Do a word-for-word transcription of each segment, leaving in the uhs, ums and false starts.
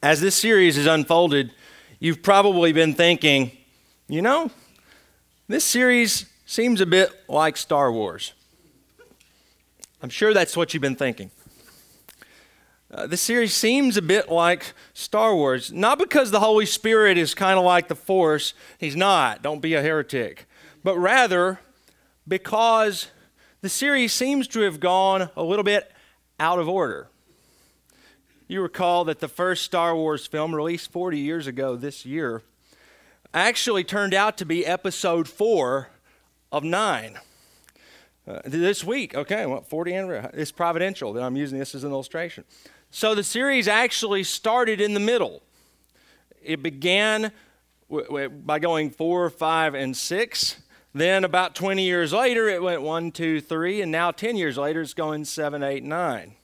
As this series has unfolded, you've probably been thinking, you know, this series seems a bit like Star Wars. I'm sure that's what you've been thinking. Uh, this series seems a bit like Star Wars, not because the Holy Spirit is kind of like the Force. He's not. Don't be a heretic. But rather because the series seems to have gone a little bit out of order. You recall that the first Star Wars film, released forty years ago this year, actually turned out to be episode four of nine. Uh, this week, okay, well, forty and it's providential that I'm using this as an illustration. So the series actually started in the middle. It began w- w- by going four, five, and six. Then about twenty years later, it went one, two, three, and now ten years later, it's going seven, eight, nine.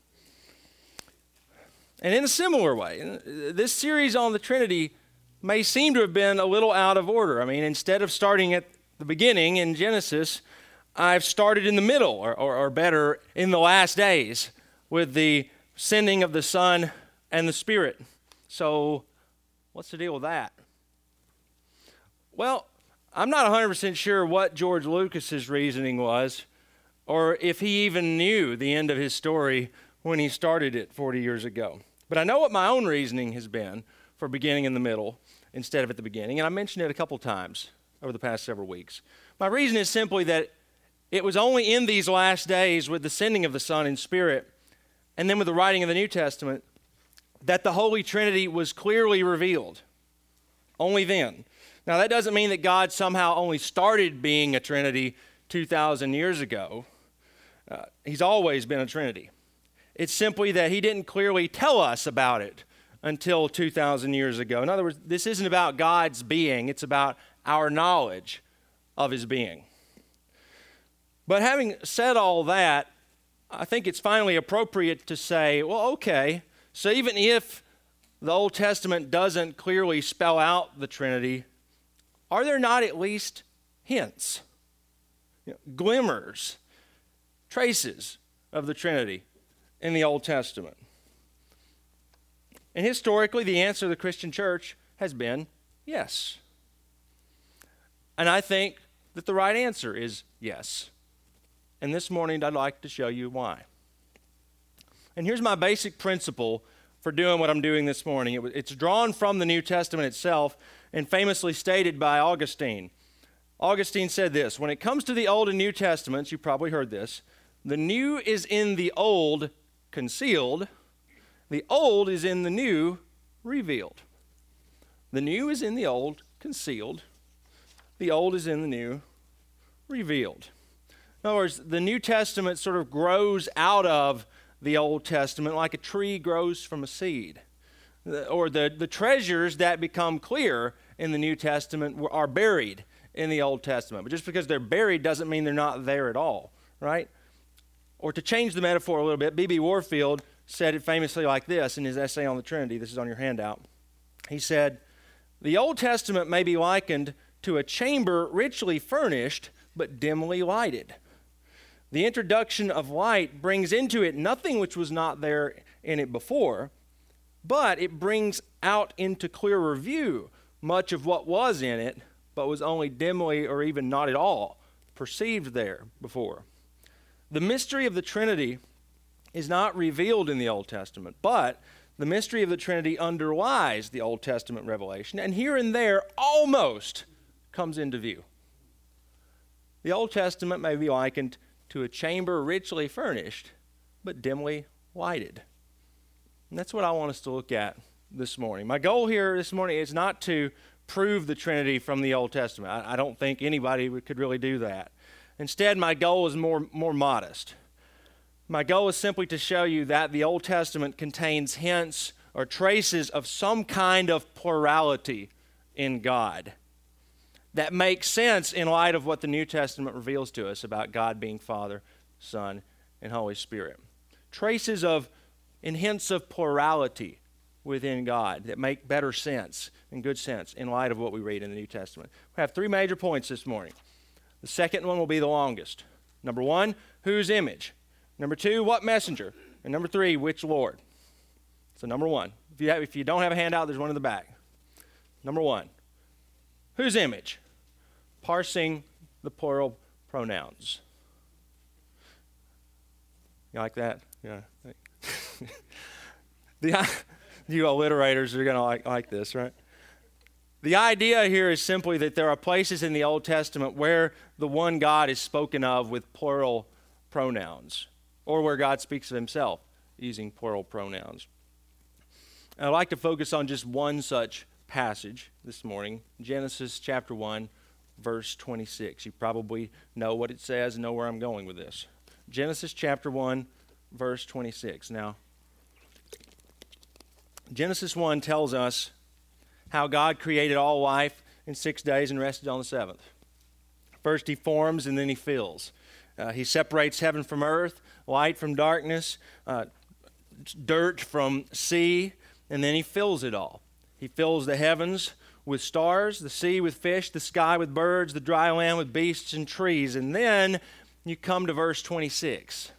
And in a similar way, this series on the Trinity may seem to have been a little out of order. I mean, instead of starting at the beginning in Genesis, I've started in the middle, or, or, or better, in the last days, with the sending of the Son and the Spirit. So, what's the deal with that? Well, I'm not one hundred percent sure what George Lucas's reasoning was, or if he even knew the end of his story when he started it forty years ago. But I know what my own reasoning has been for beginning in the middle instead of at the beginning, and I mentioned it a couple times over the past several weeks. My reason is simply that it was only in these last days, with the sending of the Son and Spirit, and then with the writing of the New Testament, that the Holy Trinity was clearly revealed. Only then. Now, that doesn't mean that God somehow only started being a Trinity two thousand years ago. Uh, he's always been a Trinity. It's simply that he didn't clearly tell us about it until two thousand years ago. In other words, this isn't about God's being, it's about our knowledge of his being. But having said all that, I think it's finally appropriate to say, well, okay, so even if the Old Testament doesn't clearly spell out the Trinity, are there not at least hints, you know, glimmers, traces of the Trinity in the Old Testament? And historically, the answer of the Christian church has been yes. And I think that the right answer is yes. And this morning, I'd like to show you why. And here's my basic principle for doing what I'm doing this morning. It, it's drawn from the New Testament itself and famously stated by Augustine. Augustine said this: when it comes to the Old and New Testaments, you probably heard this, the new is in the old concealed, the old is in the new revealed. The new is in the old concealed, the old is in the new revealed. In other words, the New Testament sort of grows out of the Old Testament like a tree grows from a seed. Or the, the treasures that become clear in the New Testament are buried in the Old Testament. But just because they're buried doesn't mean they're not there at all, right? Or to change the metaphor a little bit, B B Warfield said it famously like this in his essay on the Trinity. This is on your handout. He said, the Old Testament may be likened to a chamber richly furnished but dimly lighted. The introduction of light brings into it nothing which was not there in it before, but it brings out into clearer view much of what was in it, but was only dimly or even not at all perceived there before. The mystery of the Trinity is not revealed in the Old Testament, but the mystery of the Trinity underlies the Old Testament revelation, and here and there almost comes into view. The Old Testament may be likened to a chamber richly furnished, but dimly lighted. And that's what I want us to look at this morning. My goal here this morning is not to prove the Trinity from the Old Testament. I, I don't think anybody could really do that. Instead, my goal is more, more modest. My goal is simply to show you that the Old Testament contains hints or traces of some kind of plurality in God that makes sense in light of what the New Testament reveals to us about God being Father, Son, and Holy Spirit. Traces of and hints of plurality within God that make better sense and good sense in light of what we read in the New Testament. We have three major points this morning. The second one will be the longest. Number one, whose image? Number two, what messenger? And number three, which Lord? So number one, if you, have, if you don't have a handout, there's one in the back. Number one, whose image? Parsing the plural pronouns. You like that? Yeah. the, you alliterators are going to like, like this, right? The idea here is simply that there are places in the Old Testament where the one God is spoken of with plural pronouns, or where God speaks of himself using plural pronouns. And I'd like to focus on just one such passage this morning, Genesis chapter one, verse twenty-six. You probably know what it says and know where I'm going with this. Genesis chapter one, verse twenty-six. Now, Genesis one tells us how God created all life in six days and rested on the seventh. First he forms and then he fills. Uh, he separates heaven from earth, light from darkness, uh, dirt from sea, and then he fills it all. He fills the heavens with stars, the sea with fish, the sky with birds, the dry land with beasts and trees. And then you come to verse twenty-six.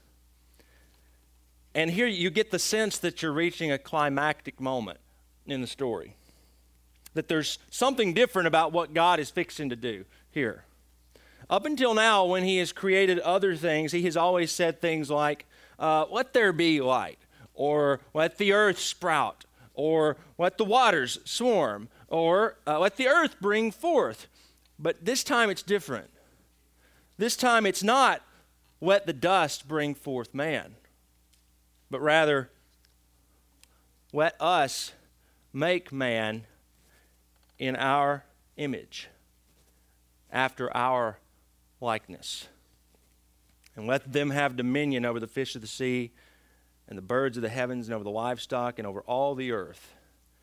And here you get the sense that you're reaching a climactic moment in the story. That there's something different about what God is fixing to do here. Up until now, when he has created other things, he has always said things like, uh, let there be light, or let the earth sprout, or let the waters swarm, or uh, let the earth bring forth. But this time it's different. This time it's not let the dust bring forth man, but rather let us make man in our image, after our likeness. And let them have dominion over the fish of the sea and the birds of the heavens and over the livestock and over all the earth.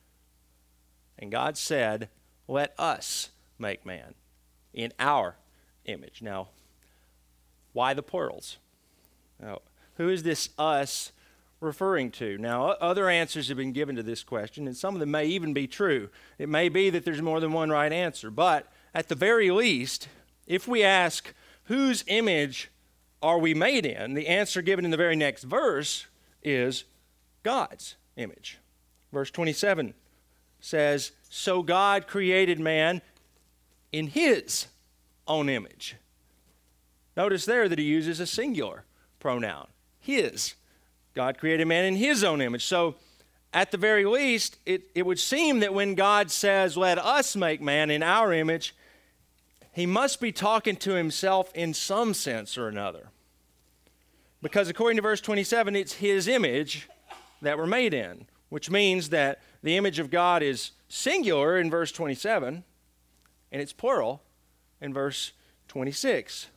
And God said, let us make man in our image. Now, why the plurals? Now, who is this us referring to? Now, other answers have been given to this question, and some of them may even be true. It may be that there's more than one right answer, but at the very least, if we ask, whose image are we made in? The answer given in the very next verse is God's image. Verse twenty-seven says, so God created man in his own image. Notice there that he uses a singular pronoun, his. God created man in his own image. So at the very least, it, it would seem that when God says, let us make man in our image, he must be talking to himself in some sense or another. Because according to verse twenty-seven, it's his image that we're made in, which means that the image of God is singular in verse twenty-seven, and it's plural in verse twenty-six.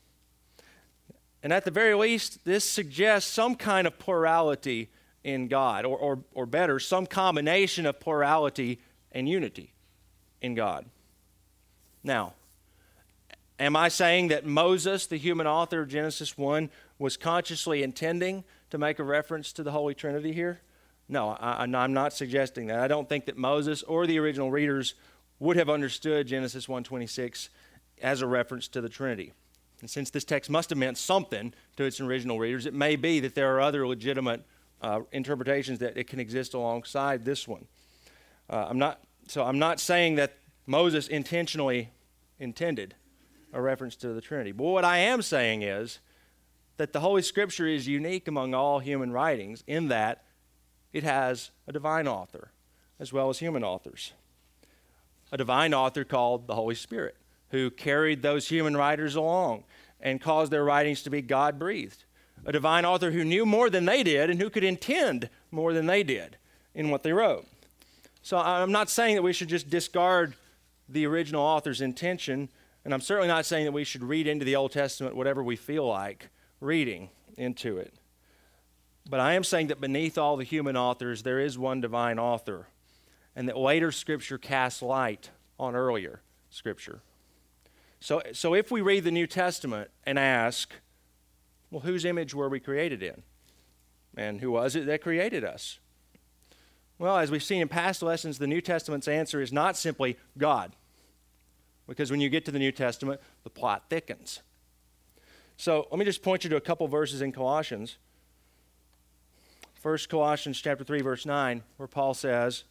And at the very least, this suggests some kind of plurality in God, or, or, or better, some combination of plurality and unity in God. Now, am I saying that Moses, the human author of Genesis one, was consciously intending to make a reference to the Holy Trinity here? No, I, I'm not suggesting that. I don't think that Moses or the original readers would have understood Genesis one twenty-six as a reference to the Trinity. And since this text must have meant something to its original readers, it may be that there are other legitimate uh, interpretations that it can exist alongside this one. Uh, I'm not, so I'm not saying that Moses intentionally intended a reference to the Trinity. But what I am saying is that the Holy Scripture is unique among all human writings in that it has a divine author as well as human authors. A divine author called the Holy Spirit, who carried those human writers along and caused their writings to be God-breathed. A divine author who knew more than they did and who could intend more than they did in what they wrote. So I'm not saying that we should just discard the original author's intention, and I'm certainly not saying that we should read into the Old Testament whatever we feel like reading into it. But I am saying that beneath all the human authors, there is one divine author, and that later Scripture casts light on earlier Scripture. So, so if we read the New Testament and ask, well, whose image were we created in? And who was it that created us? Well, as we've seen in past lessons, the New Testament's answer is not simply God. Because when you get to the New Testament, the plot thickens. So let me just point you to a couple verses in Colossians. First Colossians chapter three, verse nine, where Paul says,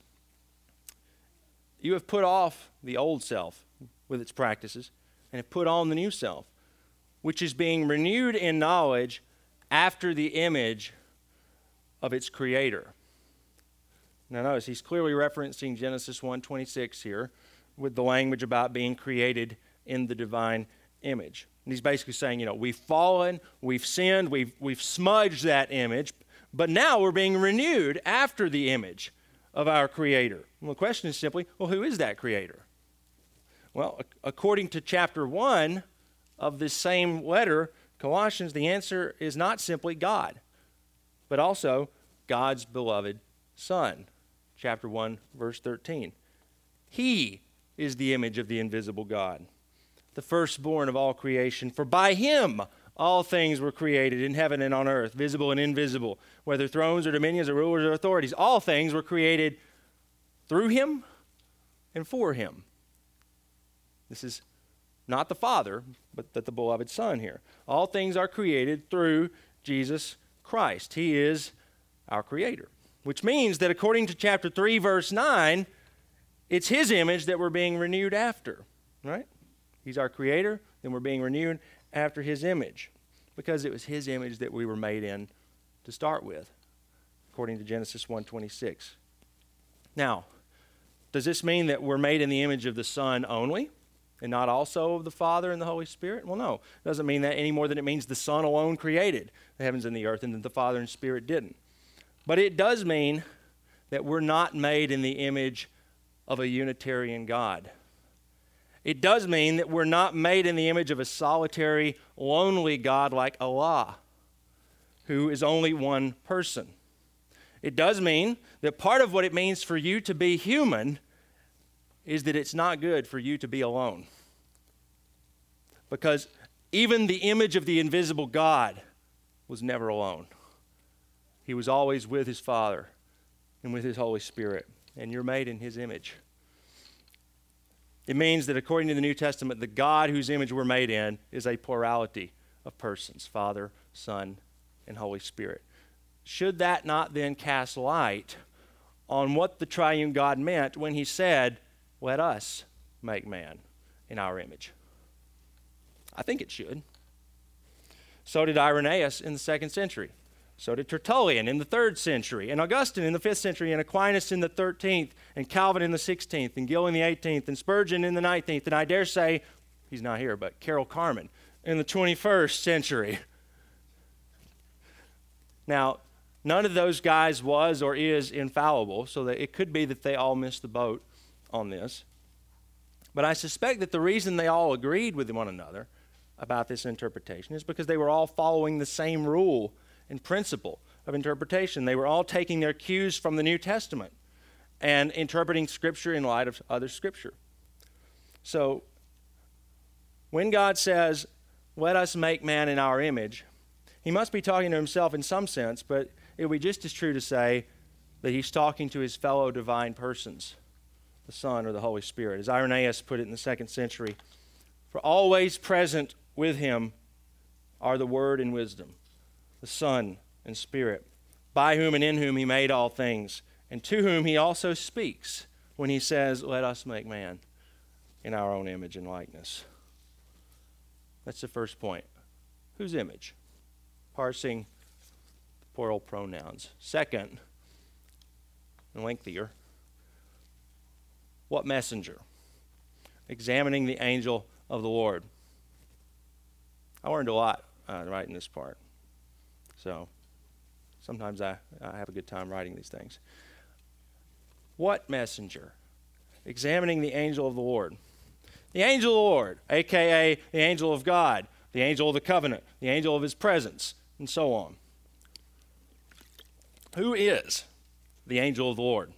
you have put off the old self with its practices and have put on the new self, which is being renewed in knowledge after the image of its creator. Now notice, he's clearly referencing Genesis one twenty-six here with the language about being created in the divine image. And he's basically saying, you know, we've fallen, we've sinned, we've, we've smudged that image, but now we're being renewed after the image of our Creator. Well, the question is simply, well, who is that Creator? Well, according to chapter one of this same letter, Colossians, the answer is not simply God, but also God's beloved Son. Chapter one, verse thirteen. He is the image of the invisible God, the firstborn of all creation. For by him all things were created in heaven and on earth, visible and invisible, whether thrones or dominions or rulers or authorities. All things were created through him and for him. This is not the Father, but the, the beloved Son here. All things are created through Jesus Christ. He is our Creator, which means that according to chapter three, verse nine, it's his image that we're being renewed after, right? He's our Creator, then we're being renewed after his image, because it was his image that we were made in to start with, according to Genesis one twenty-six. Now, does this mean that we're made in the image of the Son only, and not also of the Father and the Holy Spirit? Well, no. It doesn't mean that any more than it means the Son alone created the heavens and the earth, and that the Father and Spirit didn't. But it does mean that we're not made in the image of a Unitarian God. It does mean that we're not made in the image of a solitary, lonely God like Allah, who is only one person. It does mean that part of what it means for you to be human is that it's not good for you to be alone. Because even the image of the invisible God was never alone. He was always with his Father and with his Holy Spirit, and you're made in his image. It means that according to the New Testament, the God whose image we're made in is a plurality of persons, Father, Son, and Holy Spirit. Should that not then cast light on what the triune God meant when he said, let us make man in our image? I think it should. So did Irenaeus in the second century. So did Tertullian in the third century, and Augustine in the fifth century, and Aquinas in the thirteenth, and Calvin in the sixteenth, and Gill in the eighteenth, and Spurgeon in the nineteenth, and I dare say, he's not here, but Carol Carmen in the twenty-first century. Now, none of those guys was or is infallible, so that it could be that they all missed the boat on this. But I suspect that the reason they all agreed with one another about this interpretation is because they were all following the same rule and principle of interpretation. They were all taking their cues from the New Testament and interpreting Scripture in light of other Scripture. So, when God says, let us make man in our image, he must be talking to himself in some sense, but it would be just as true to say that he's talking to his fellow divine persons, the Son or the Holy Spirit. As Irenaeus put it in the second century, for always present with him are the Word and wisdom, the Son and Spirit, by whom and in whom he made all things, and to whom he also speaks when he says, let us make man in our own image and likeness. That's the first point. Whose image? Parsing the plural pronouns. Second, and lengthier, what messenger? Examining the angel of the Lord. I learned a lot uh, writing this part. So sometimes I, I have a good time writing these things. What messenger? Examining the angel of the Lord. The angel of the Lord, a k a the angel of God, the angel of the covenant, the angel of his presence, and so on. Who is the angel of the Lord?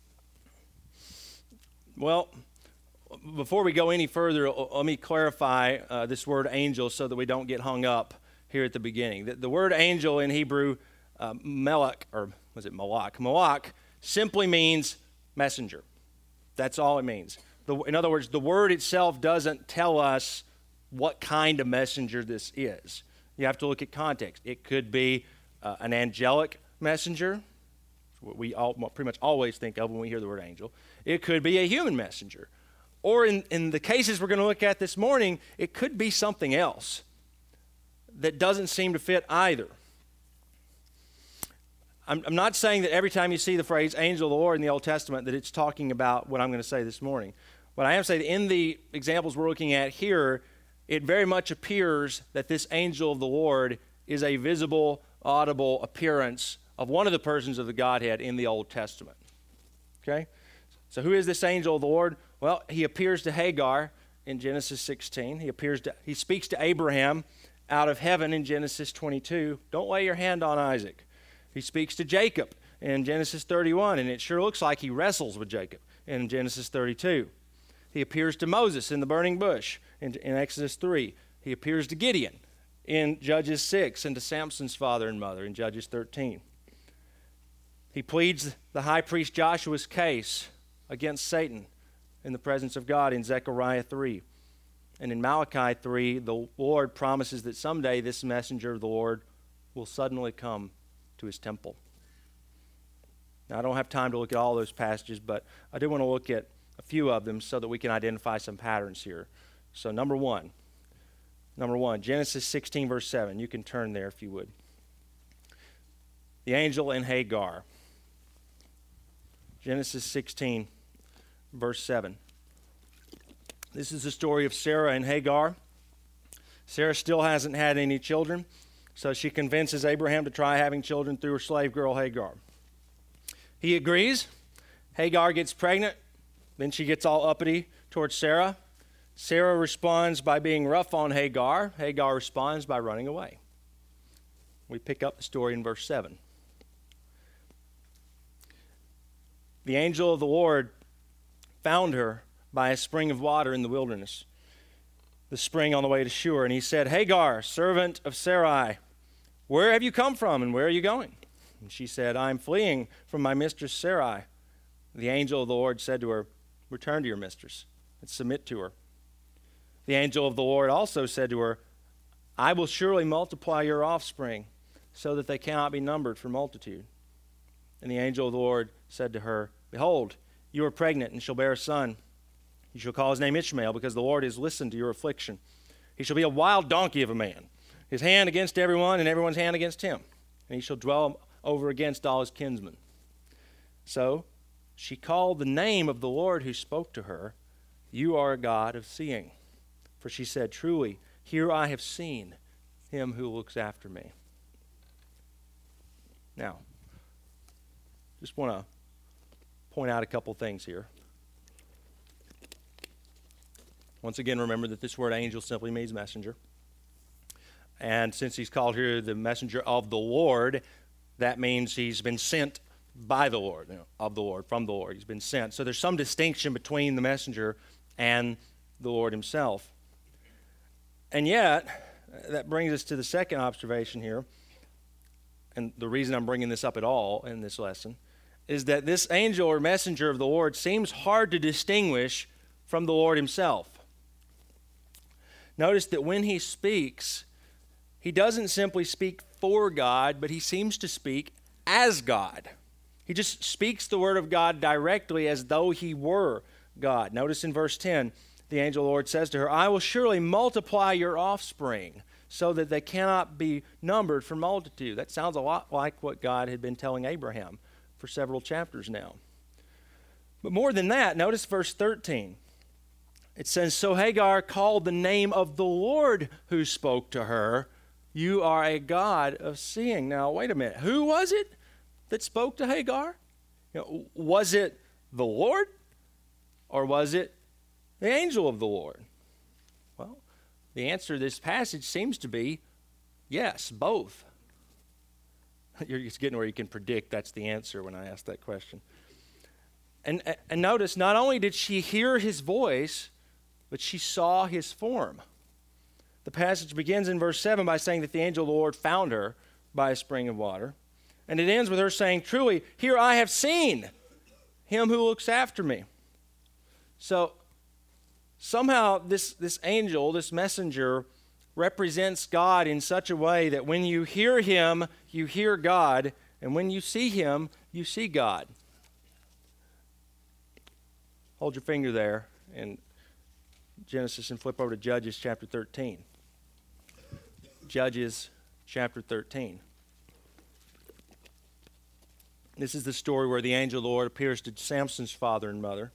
Well, before we go any further, let me clarify uh, this word angel so that we don't get hung up here at the beginning. The, the word angel in Hebrew, uh, melech, or was it malach? Malach simply means messenger. That's all it means. The, in other words, the word itself doesn't tell us what kind of messenger this is. You have to look at context. It could be uh, an angelic messenger, what we all pretty much always think of when we hear the word angel. It could be a human messenger. Or in, in the cases we're going to look at this morning, it could be something else that doesn't seem to fit either. I'm, I'm not saying that every time you see the phrase angel of the Lord in the Old Testament that it's talking about what I'm going to say this morning. But I am saying that in the examples we're looking at here, it very much appears that this angel of the Lord is a visible, audible appearance of one of the persons of the Godhead in the Old Testament. Okay? So who is this angel of the Lord? Well, he appears to Hagar in Genesis sixteen. He appears to, he speaks to Abraham out of heaven in Genesis twenty-two. Don't lay your hand on Isaac. He speaks to Jacob in Genesis thirty-one, and it sure looks like he wrestles with Jacob in Genesis thirty-two. He appears to Moses in the burning bush in, in Exodus three. He appears to Gideon in Judges six and to Samson's father and mother in Judges thirteen. He pleads the high priest Joshua's case against Satan in the presence of God in Zechariah three. And in Malachi three, the Lord promises that someday this messenger of the Lord will suddenly come to his temple. Now, I don't have time to look at all those passages, but I do want to look at a few of them so that we can identify some patterns here. So number one, number one, Genesis sixteen, verse seven. You can turn there if you would. The angel and Hagar. Genesis sixteen, verse seven. This is the story of Sarah and Hagar. Sarah still hasn't had any children, so she convinces Abraham to try having children through her slave girl Hagar. He agrees. Hagar gets pregnant. Then she gets all uppity towards Sarah. Sarah responds by being rough on Hagar. Hagar responds by running away. We pick up the story in verse seven. The angel of the Lord found her by a spring of water in the wilderness, the spring on the way to Shur. And he said, Hagar, servant of Sarai, where have you come from and where are you going? And she said, I am fleeing from my mistress Sarai. The angel of the Lord said to her, return to your mistress and submit to her. The angel of the Lord also said to her, I will surely multiply your offspring so that they cannot be numbered for multitude. And the angel of the Lord said to her, behold, you are pregnant and shall bear a son. You shall call his name Ishmael, because the Lord has listened to your affliction. He shall be a wild donkey of a man, his hand against everyone and everyone's hand against him. And he shall dwell over against all his kinsmen. So she called the name of the Lord who spoke to her, you are a God of seeing. For she said, truly, here I have seen him who looks after me. Now, just want to point out a couple things here. Once again, remember that this word angel simply means messenger. And since he's called here the messenger of the Lord, that means he's been sent by the Lord, you know, of the Lord, from the Lord. He's been sent. So there's some distinction between the messenger and the Lord himself. And yet, that brings us to the second observation here, and the reason I'm bringing this up at all in this lesson, is that this angel or messenger of the Lord seems hard to distinguish from the Lord himself. Notice that when he speaks, he doesn't simply speak for God, but he seems to speak as God. He just speaks the word of God directly as though he were God. Notice in verse ten, the angel of the Lord says to her, I will surely multiply your offspring so that they cannot be numbered for multitude. That sounds a lot like what God had been telling Abraham for several chapters now. But more than that, notice verse thirteen. It says, so Hagar called the name of the Lord who spoke to her, you are a God of seeing. Now, wait a minute. Who was it that spoke to Hagar? You know, was it the Lord or was it the angel of the Lord? Well, the answer to this passage seems to be yes, both. You're just getting where you can predict that's the answer when I ask that question. And, and notice, not only did she hear his voice, but she saw his form. The passage begins in verse seven by saying that the angel of the Lord found her by a spring of water. And it ends with her saying, truly, here I have seen him who looks after me. So somehow this, this angel, this messenger, represents God in such a way that when you hear him, you hear God, And when you see him, you see God. Hold your finger there in Genesis and flip over to Judges chapter thirteen. Judges chapter thirteen. This is the story where the angel of the Lord appears to Samson's father and mother.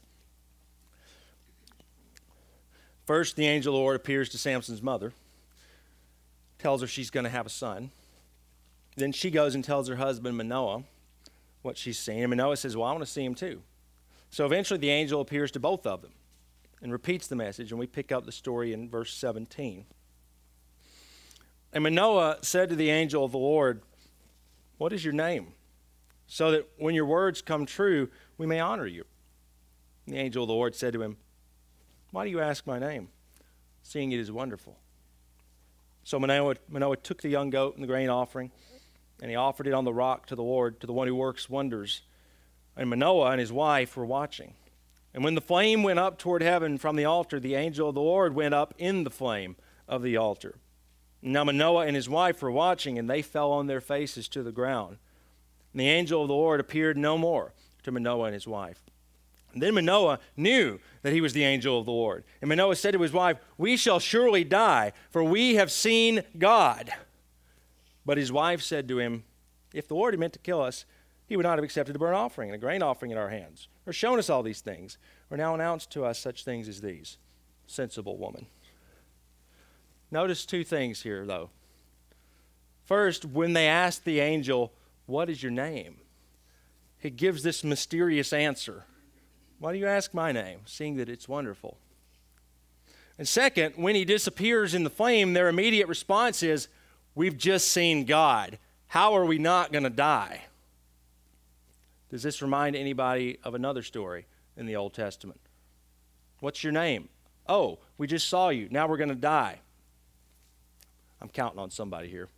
First, the angel of the Lord appears to Samson's mother, tells her she's going to have a son. Then she goes and tells her husband Manoah what she's seen. And Manoah says, well, I want to see him too. So eventually the angel appears to both of them and repeats the message. And we pick up the story in verse seventeen. And Manoah said to the angel of the Lord, what is your name? So that when your words come true, we may honor you. And the angel of the Lord said to him, why do you ask my name, seeing it is wonderful? So Manoah, Manoah took the young goat and the grain offering, and he offered it on the rock to the Lord, to the one who works wonders. And Manoah and his wife were watching. And when the flame went up toward heaven from the altar, the angel of the Lord went up in the flame of the altar. Now Manoah and his wife were watching, and they fell on their faces to the ground. And the angel of the Lord appeared no more to Manoah and his wife. And then Manoah knew that he was the angel of the Lord. And Manoah said to his wife, we shall surely die, for we have seen God. But his wife said to him, if the Lord had meant to kill us, he would not have accepted a burnt offering and a grain offering in our hands, or shown us all these things, or now announced to us such things as these. Sensible woman. Notice two things here, though. First, when they asked the angel, what is your name? He gives this mysterious answer. Why do you ask my name, seeing that it's wonderful? And second, when he disappears in the flame, their immediate response is, we've just seen God. How are we not going to die? Does this remind anybody of another story in the Old Testament? What's your name? Oh, we just saw you. Now we're going to die. I'm counting on somebody here.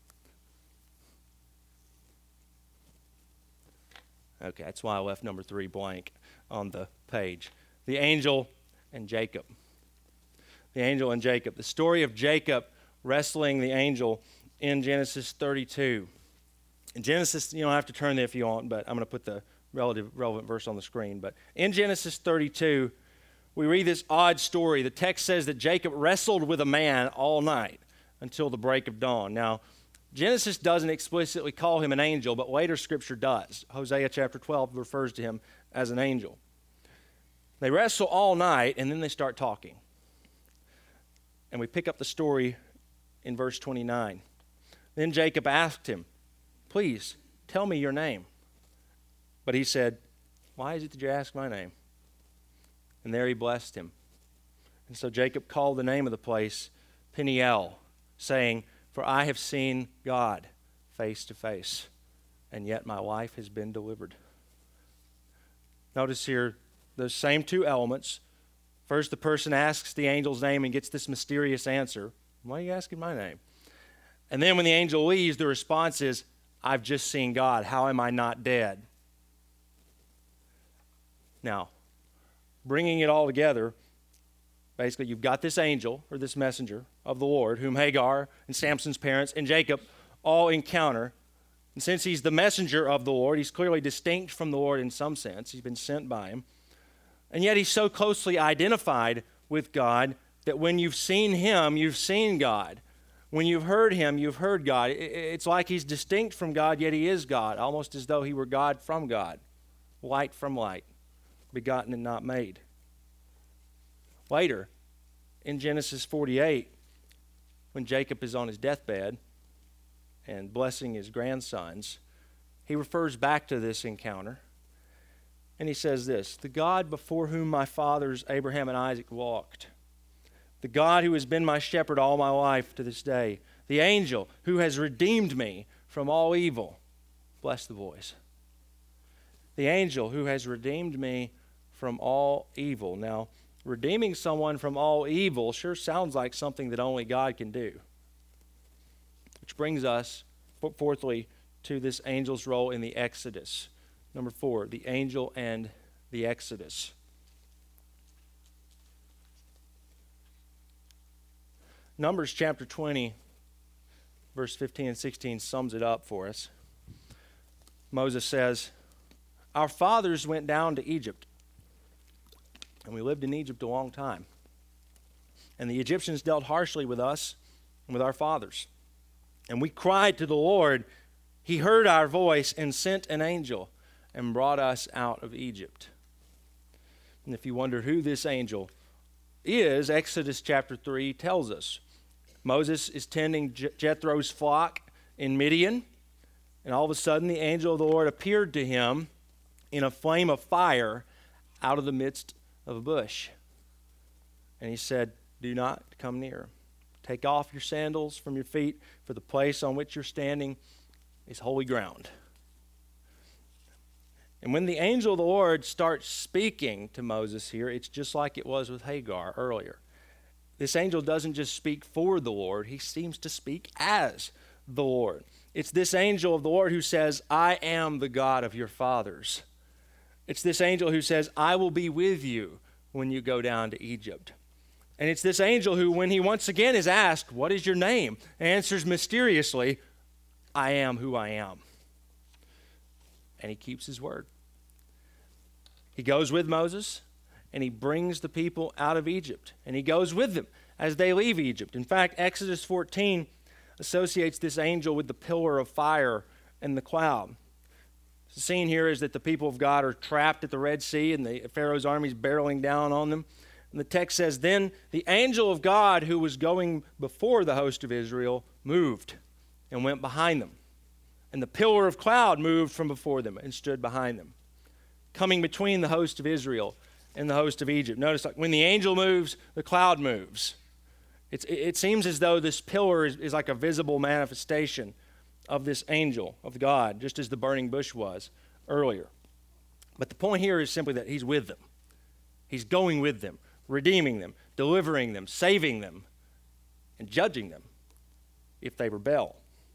Okay, that's why I left number three blank on the page. The angel and Jacob. The angel and Jacob. The story of Jacob wrestling the angel in Genesis thirty-two. In Genesis, you don't have to turn there if you want, but I'm going to put the relative relevant verse on the screen. But in Genesis thirty-two, we read this odd story. The text says that Jacob wrestled with a man all night until the break of dawn. Now, Genesis doesn't explicitly call him an angel, but later Scripture does. Hosea chapter twelve refers to him as an angel. They wrestle all night, and then they start talking. And we pick up the story in verse twenty-nine. Then Jacob asked him, please, tell me your name. But he said, why is it that you ask my name? And there he blessed him. And so Jacob called the name of the place Peniel, saying, for I have seen God face to face, and yet my life has been delivered. Notice here those same two elements. First, the person asks the angel's name and gets this mysterious answer. Why are you asking my name? And then when the angel leaves, the response is, I've just seen God. How am I not dead? Now, bringing it all together, basically you've got this angel, or this messenger of the Lord, whom Hagar and Samson's parents and Jacob all encounter. And since he's the messenger of the Lord, he's clearly distinct from the Lord in some sense. He's been sent by him. And yet he's so closely identified with God that when you've seen him, you've seen God. When you've heard him, you've heard God. It's like he's distinct from God, yet he is God, almost as though he were God from God, light from light, begotten and not made. Later, in Genesis forty-eight, when Jacob is on his deathbed and blessing his grandsons, he refers back to this encounter. And he says this, the God before whom my fathers Abraham and Isaac walked, the God who has been my shepherd all my life to this day, the angel who has redeemed me from all evil. Bless the boys. The angel who has redeemed me from all evil. Now, redeeming someone from all evil sure sounds like something that only God can do. Which brings us, fourthly, to this angel's role in the Exodus. Number four, the angel and the Exodus. Numbers chapter twenty, verse fifteen and sixteen sums it up for us. Moses says, our fathers went down to Egypt, and we lived in Egypt a long time. And the Egyptians dealt harshly with us and with our fathers. And we cried to the Lord. He heard our voice and sent an angel and brought us out of Egypt. And if you wonder who this angel is, Exodus chapter three tells us. Moses is tending Jethro's flock in Midian, and all of a sudden the angel of the Lord appeared to him in a flame of fire out of the midst of a bush. And he said, do not come near. Take off your sandals from your feet, for the place on which you're standing is holy ground. And when the angel of the Lord starts speaking to Moses here, it's just like it was with Hagar earlier. This angel doesn't just speak for the Lord, he seems to speak as the Lord. It's this angel of the Lord who says, I am the God of your fathers. It's this angel who says, I will be with you when you go down to Egypt. And it's this angel who, when he once again is asked, what is your name? Answers mysteriously, I am who I am. And he keeps his word. He goes with Moses, and he brings the people out of Egypt. And he goes with them as they leave Egypt. In fact, Exodus fourteen associates this angel with the pillar of fire and the cloud. The scene here is that the people of God are trapped at the Red Sea, and the Pharaoh's army is barreling down on them. And the text says, then the angel of God who was going before the host of Israel moved and went behind them. And the pillar of cloud moved from before them and stood behind them, coming between the host of Israel and the host of Egypt. Notice, like when the angel moves, the cloud moves. It's, it seems as though this pillar is, is like a visible manifestation of this angel of God, just as the burning bush was earlier. But the point here is simply that he's with them. He's going with them, redeeming them, delivering them, saving them, and judging them if they rebel.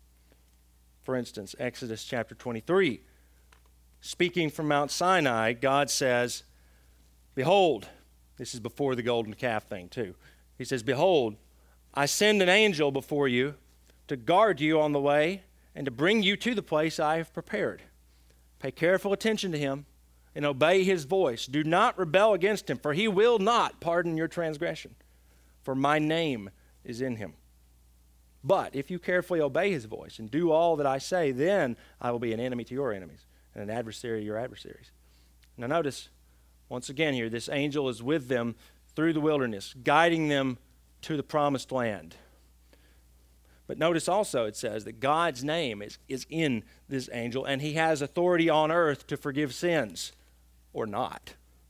For instance, Exodus chapter twenty-three, speaking from Mount Sinai, God says, behold, this is before the golden calf thing too. He says, behold, I send an angel before you to guard you on the way and to bring you to the place I have prepared. Pay careful attention to him and obey his voice. Do not rebel against him, for he will not pardon your transgression, for my name is in him. But if you carefully obey his voice and do all that I say, then I will be an enemy to your enemies and an adversary to your adversaries. Now notice, once again here, this angel is with them through the wilderness, guiding them to the promised land. But notice also it says that God's name is, is in this angel, and he has authority on earth to forgive sins or not.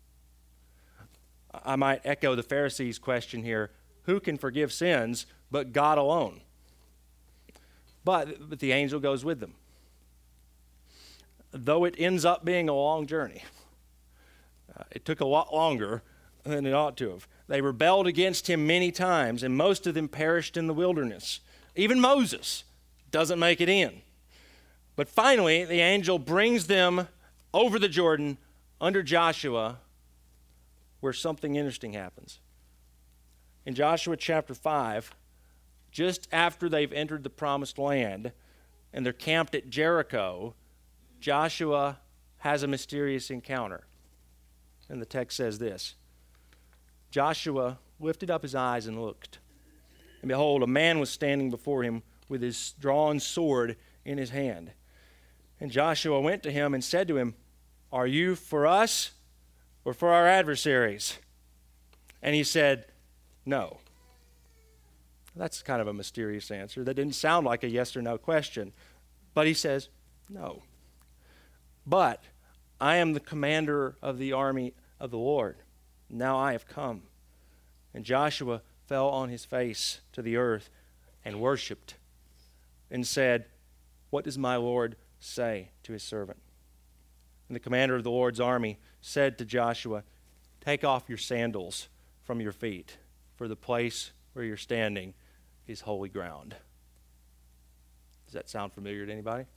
I might echo the Pharisees' question here, who can forgive sins but God alone? But, but the angel goes with them. Though it ends up being a long journey. Uh, it took a lot longer than it ought to have. They rebelled against him many times, and most of them perished in the wilderness. Even Moses doesn't make it in. But finally, the angel brings them over the Jordan under Joshua, where something interesting happens. In Joshua chapter five, just after they've entered the promised land and they're camped at Jericho, Joshua has a mysterious encounter. And the text says this, Joshua lifted up his eyes and looked, and behold, a man was standing before him with his drawn sword in his hand. And Joshua went to him and said to him, are you for us or for our adversaries? And he said, no. That's kind of a mysterious answer. That didn't sound like a yes or no question. But he says, no. But I am the commander of the army of the Lord. Now I have come. And Joshua fell on his face to the earth and worshipped and said, what does my Lord say to his servant? And the commander of the Lord's army said to Joshua, take off your sandals from your feet, for the place where you're standing is holy ground. Does that sound familiar to anybody?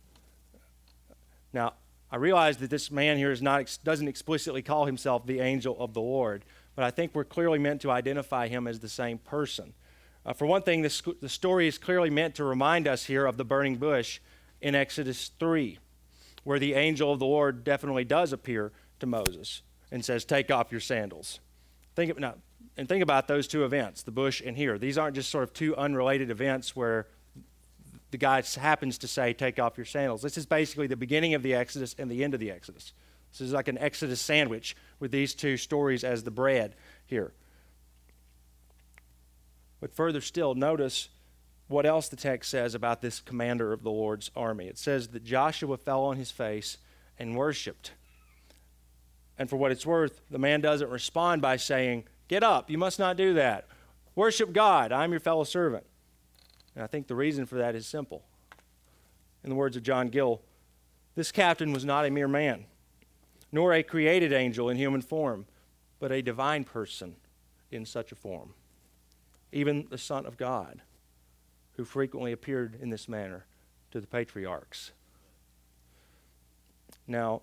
Now, I realize that this man here is not doesn't explicitly call himself the angel of the Lord, but I think we're clearly meant to identify him as the same person. Uh, for one thing, this, the story is clearly meant to remind us here of the burning bush in Exodus three. where the angel of the Lord definitely does appear to Moses and says, take off your sandals. Think of, now, and think about those two events, the bush and here. These aren't just sort of two unrelated events where the guy happens to say, take off your sandals. This is basically the beginning of the Exodus and the end of the Exodus. This is like an Exodus sandwich with these two stories as the bread here. But further still, notice what else the text says about this commander of the Lord's army. It says that Joshua fell on his face and worshiped. And for what it's worth, the man doesn't respond by saying, get up, you must not do that. Worship God, I'm your fellow servant. And I think the reason for that is simple. In the words of John Gill, this captain was not a mere man, nor a created angel in human form, but a divine person in such a form. Even the Son of God, who frequently appeared in this manner to the patriarchs. Now,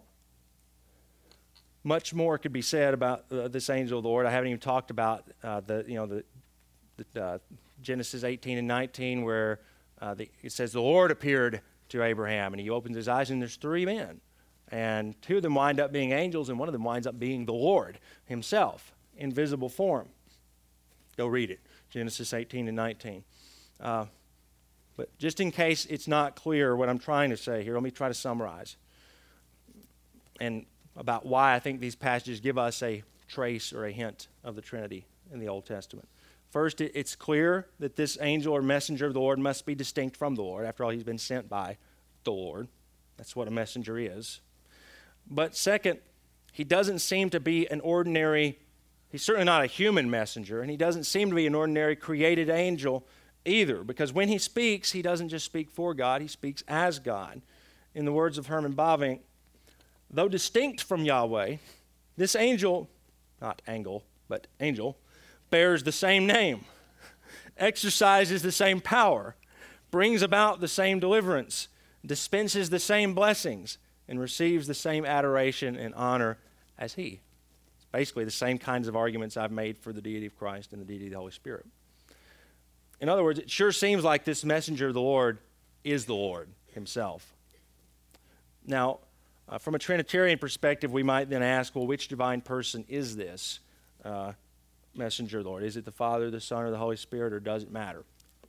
much more could be said about uh, this angel of the Lord. I haven't even talked about uh, the, you know, the, the uh, Genesis eighteen and nineteen, where uh, the, it says the Lord appeared to Abraham, and he opens his eyes, and there's three men, and two of them wind up being angels, and one of them winds up being the Lord himself in visible form. Go read it, Genesis eighteen and nineteen. Uh, but just in case it's not clear what I'm trying to say here, let me try to summarize. And about why I think these passages give us a trace or a hint of the Trinity in the Old Testament. First, it's clear that this angel or messenger of the Lord must be distinct from the Lord. After all, he's been sent by the Lord. That's what a messenger is. But second, he doesn't seem to be an ordinary, he's certainly not a human messenger, and he doesn't seem to be an ordinary created angel either, because when he speaks, he doesn't just speak for God, he speaks as God. In the words of Herman Bavinck, though distinct from Yahweh, this angel, not angle, but angel, bears the same name, exercises the same power, brings about the same deliverance, dispenses the same blessings, and receives the same adoration and honor as he. It's basically the same kinds of arguments I've made for the deity of Christ and the deity of the Holy Spirit. In other words, it sure seems like this messenger of the Lord is the Lord himself. Now, uh, from a Trinitarian perspective, we might then ask, well, which divine person is this uh, messenger of the Lord? Is it the Father, the Son, or the Holy Spirit, or does it matter?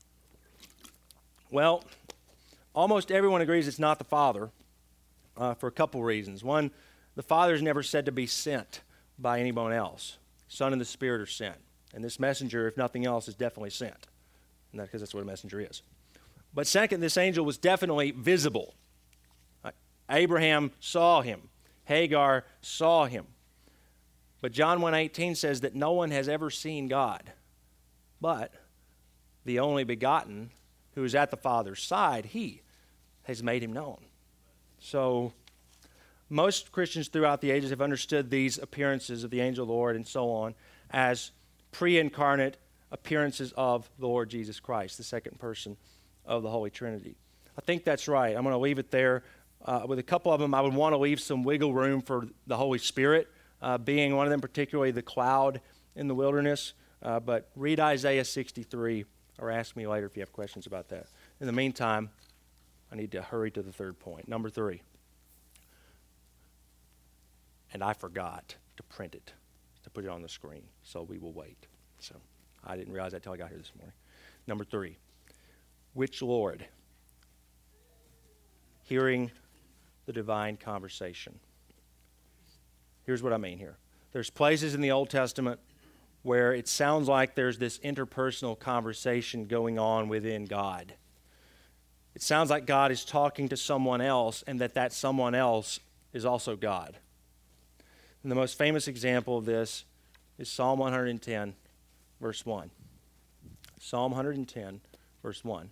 Well, almost everyone agrees it's not the Father uh, for a couple reasons. One, the Father is never said to be sent by anyone else. Son and the Spirit are sent. And this messenger, if nothing else, is definitely sent. And that, because that's what a messenger is. But second, this angel was definitely visible. Uh, Abraham saw him. Hagar saw him. But John one eighteen says that no one has ever seen God, but the only begotten who is at the Father's side, he has made him known. So most Christians throughout the ages have understood these appearances of the angel of the Lord and so on as pre-incarnate appearances of the Lord Jesus Christ, the second person of the Holy Trinity. I think that's right. I'm going to leave it there. Uh, with a couple of them, I would want to leave some wiggle room for the Holy Spirit, uh, being one of them, particularly the cloud in the wilderness. Uh, but read Isaiah sixty-three, or ask me later if you have questions about that. In the meantime, I need to hurry to the third point. Number three. And I forgot to print it, to put it on the screen, so we will wait. So I didn't realize that until I got here this morning. Number three. Which Lord? Hearing the divine conversation. Here's what I mean here. There's places in the Old Testament where it sounds like there's this interpersonal conversation going on within God. It sounds like God is talking to someone else, and that that someone else is also God. And the most famous example of this is Psalm one ten, verse one. Psalm one ten, verse one.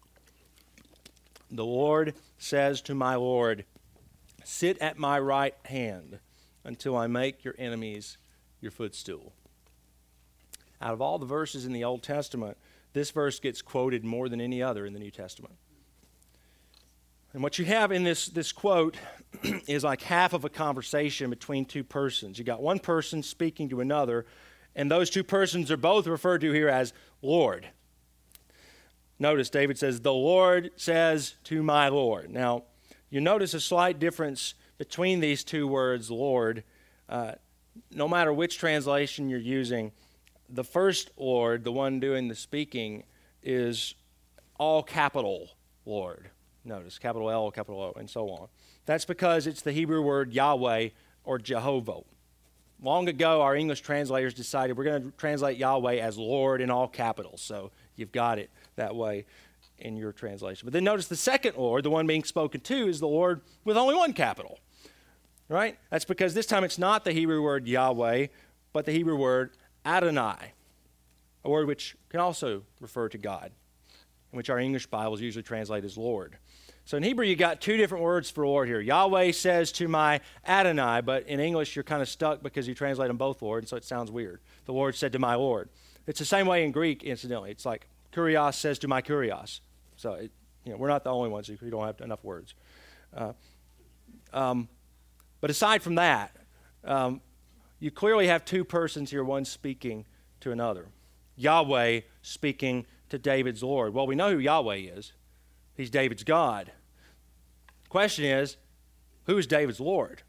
The Lord says to my Lord, sit at my right hand until I make your enemies your footstool. Out of all the verses in the Old Testament, this verse gets quoted more than any other in the New Testament. And what you have in this, this quote is like half of a conversation between two persons. You got one person speaking to another, and those two persons are both referred to here as Lord. Notice David says, the Lord says to my Lord. Now, You notice a slight difference between these two words, Lord. Uh, no matter which translation you're using, the first Lord, the one doing the speaking, is all capital Lord. Notice, capital L, capital O, and so on. That's because it's the Hebrew word Yahweh or Jehovah. Long ago, our English translators decided we're going to translate Yahweh as Lord in all capitals. So you've got it that way in your translation. But then notice the second Lord, the one being spoken to, is the Lord with only one capital. Right? That's because this time it's not the Hebrew word Yahweh, but the Hebrew word Adonai, a word which can also refer to God, in which our English Bibles usually translate as Lord. So in Hebrew, you got two different words for Lord here. Yahweh says to my Adonai, but in English, you're kind of stuck because you translate them both Lord, and so it sounds weird. The Lord said to my Lord. It's the same way in Greek, incidentally. It's like Kurios says to my Kurios. So it, you know, we're not the only ones who don't have enough words. Uh, um, but aside from that, um, you clearly have two persons here, one speaking to another. Yahweh speaking to David's Lord. Well, we know who Yahweh is. He's David's God. The question is, who is David's Lord?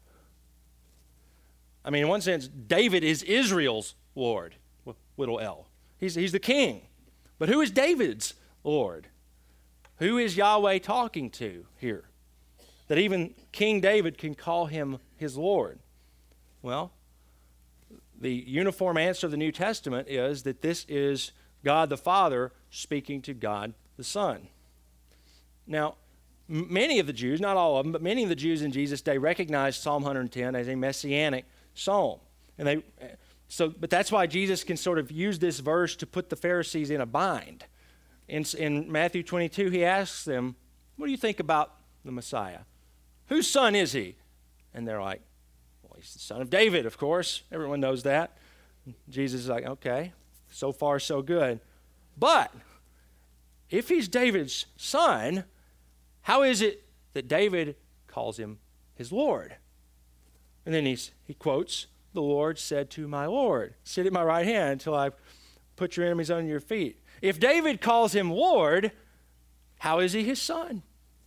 I mean, in one sense, David is Israel's Lord, with little l. He's, he's the king. But who is David's Lord? Who is Yahweh talking to here? That even King David can call him his Lord. Well, the uniform answer of the New Testament is that this is God the Father speaking to God the Son. Now, m- many of the Jews, not all of them, but many of the Jews in Jesus' day recognized Psalm one ten as a messianic psalm. And they, so, but that's why Jesus can sort of use this verse to put the Pharisees in a bind. In, in Matthew twenty-two, he asks them, what do you think about the Messiah? Whose son is he? And they're like, well, he's the son of David, of course. Everyone knows that. Jesus is like, okay, so far so good. But if he's David's son, how is it that David calls him his Lord? And then he's, he quotes, the Lord said to my Lord, sit at my right hand until I put your enemies under your feet. If David calls him Lord, how is he his son?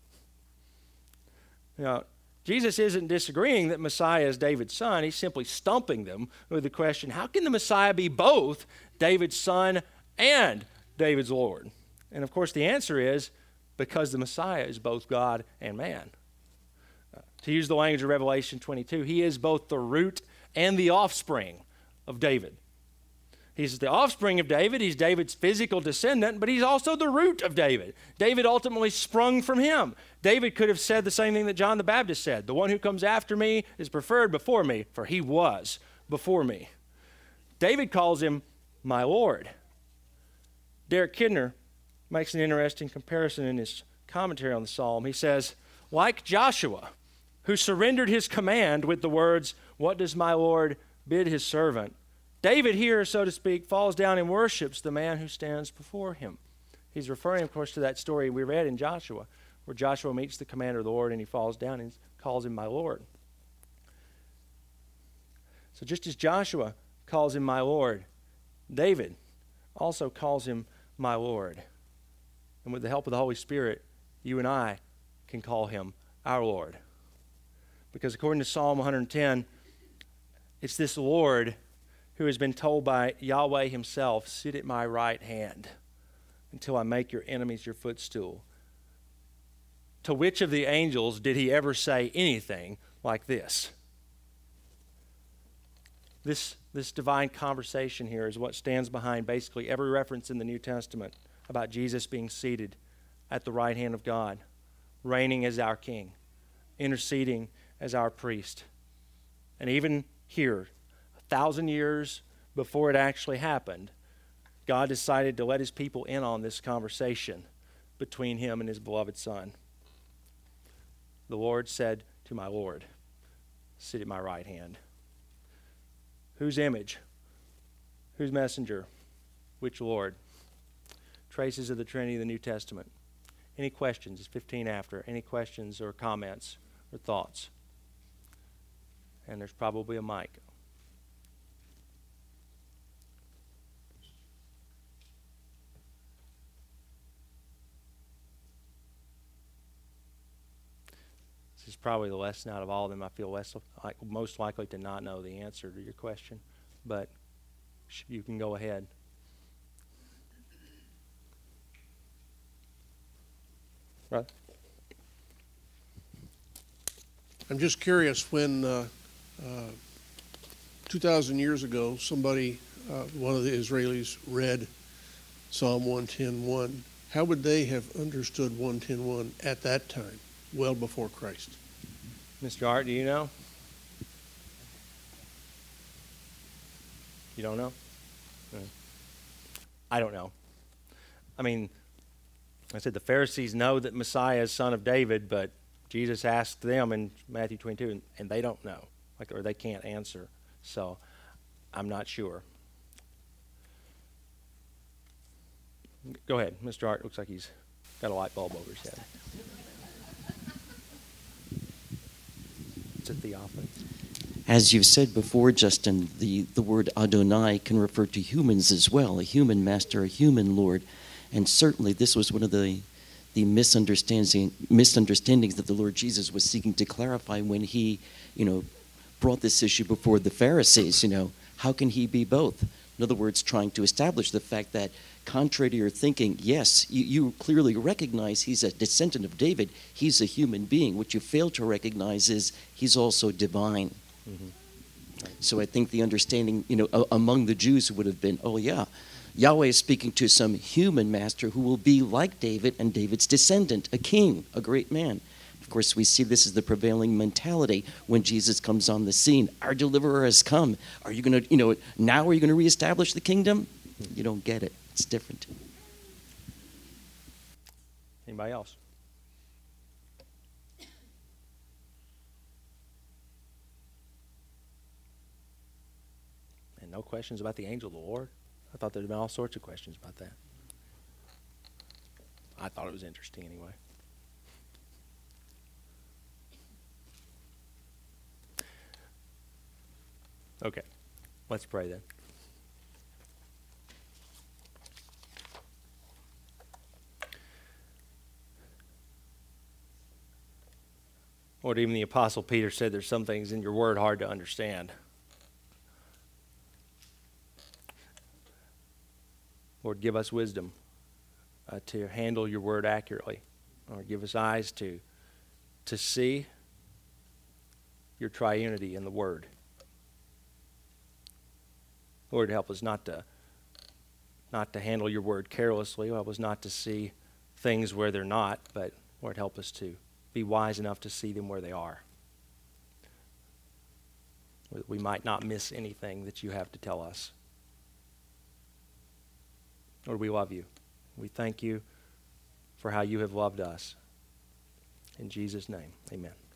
Now, Jesus isn't disagreeing that Messiah is David's son. He's simply stumping them with the question, how can the Messiah be both David's son and David's Lord? And of course, the answer is because the Messiah is both God and man. Uh, to use the language of Revelation twenty-two, he is both the root and the offspring of David. He's the offspring of David. He's David's physical descendant, but he's also the root of David. David ultimately sprung from him. David could have said the same thing that John the Baptist said. The one who comes after me is preferred before me, for he was before me. David calls him my Lord. Derek Kidner makes an interesting comparison in his commentary on the psalm. He says, like Joshua, who surrendered his command with the words, what does my Lord bid his servant? David here, so to speak, falls down and worships the man who stands before him. He's referring, of course, to that story we read in Joshua, where Joshua meets the commander of the Lord and he falls down and calls him my Lord. So just as Joshua calls him my Lord, David also calls him my Lord. And with the help of the Holy Spirit, you and I can call him our Lord. Because according to Psalm one ten, it's this Lord who has been told by Yahweh himself, sit at my right hand until I make your enemies your footstool. To which of the angels did he ever say anything like this? This, this divine conversation here is what stands behind basically every reference in the New Testament about Jesus being seated at the right hand of God, reigning as our king, interceding as our priest. And even here, a thousand years before it actually happened, God decided to let his people in on this conversation between him and his beloved Son. The Lord said to my Lord, sit at my right hand. Whose image? Whose messenger? Which Lord? Traces of the Trinity of the New Testament. Any questions? It's fifteen after. Any questions or comments or thoughts? And there's probably a mic. is probably the lesson out of all of them. I feel less like most likely to not know the answer to your question, but you can go ahead. Right. I'm just curious, when uh, uh, two thousand years ago, somebody, uh, one of the Israelis, read Psalm one ten one, how would they have understood one ten one at that time, well before Christ? Mister Art, do you know? You don't know? No. I don't know. I mean, I said the Pharisees know that Messiah is son of David, but Jesus asked them in Matthew twenty-two, and, and they don't know, like, or they can't answer. So I'm not sure. Go ahead, Mister Art. Looks like he's got a light bulb over his head. It's a theophany. As you've said before, Justin, the, the word Adonai can refer to humans as well, a human master, a human Lord. And certainly this was one of the, the misunderstanding, misunderstandings that the Lord Jesus was seeking to clarify when he, you know, brought this issue before the Pharisees. You know, how can he be both? In other words, trying to establish the fact that, contrary to your thinking, yes, you, you clearly recognize he's a descendant of David. He's a human being. What you fail to recognize is he's also divine. Mm-hmm. So I think the understanding, you know, a, among the Jews would have been, oh yeah, Yahweh is speaking to some human master who will be like David and David's descendant, a king, a great man. Of course, we see this as the prevailing mentality when Jesus comes on the scene. Our deliverer has come. Are you going to, you know, now are you going to reestablish the kingdom? You don't get it. It's different. Anybody else? And no questions about the angel of the Lord? I thought there had been all sorts of questions about that. I thought it was interesting anyway. Okay, let's pray then. Lord, even the Apostle Peter said there's some things in your word hard to understand. Lord, give us wisdom uh, to handle your word accurately. Lord, give us eyes to, to see your triunity in the word. Lord, help us not to, not to handle your word carelessly. Help us not to see things where they're not, but Lord, help us to be wise enough to see them where they are. We might not miss anything that you have to tell us. Lord, we love you. We thank you for how you have loved us. In Jesus' name, amen.